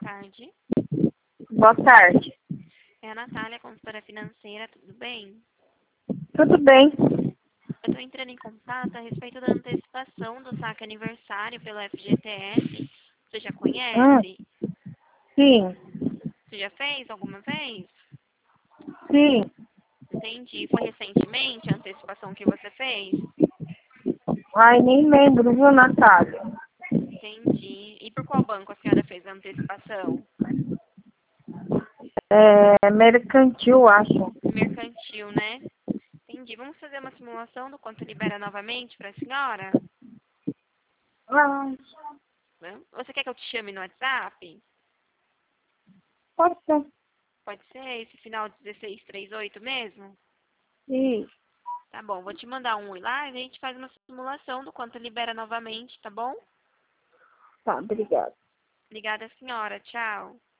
tarde. Boa tarde. É a Natália, consultora financeira, tudo bem? Tudo bem? Eu estou entrando em contato a respeito da antecipação do saque aniversário pelo FGTS. Você já conhece? Sim, Você já fez alguma vez? sim. Entendi. Foi recentemente a antecipação que você fez? Ai, nem lembro, viu, Natália? Entendi. E por qual banco a senhora fez a antecipação? É mercantil, acho. Mercantil, né? Entendi. Vamos fazer uma simulação do quanto libera novamente para a senhora? Ai, Você quer que eu te chame no WhatsApp? pode ser. Pode ser esse final 1638 mesmo? Sim. Tá bom, vou te mandar um lá e a gente faz uma simulação do quanto libera novamente, tá bom? Tá, obrigada. Obrigada, senhora. Tchau.